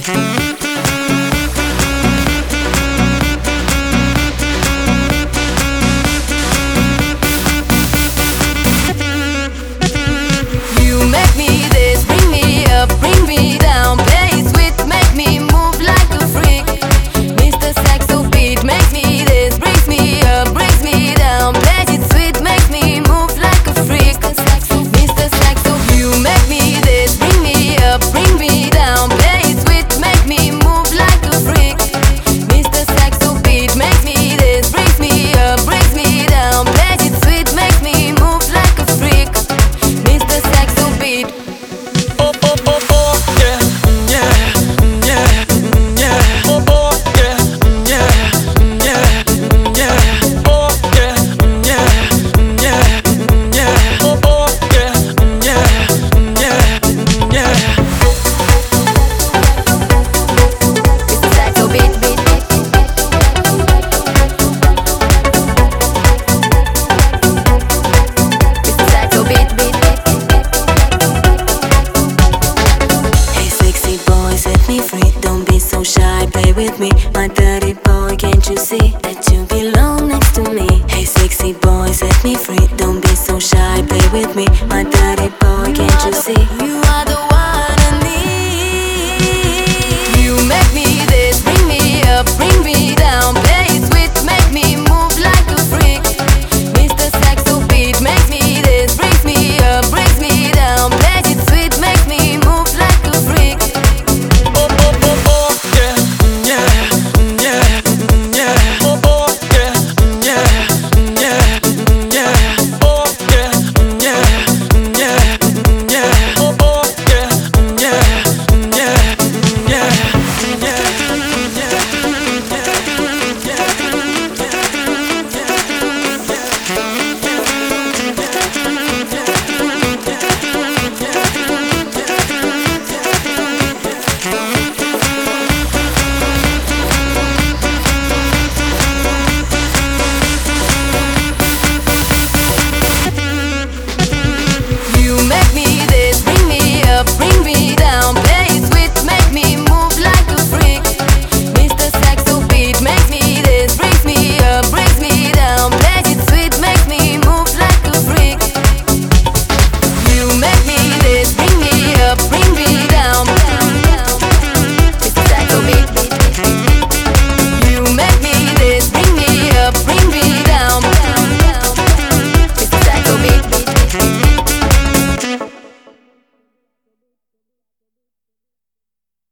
With me, my dirty boy, can't you see that you belong next to me? Hey sexy boy, set me free, don't be so shy, play with me, my dirty boy, can't you see?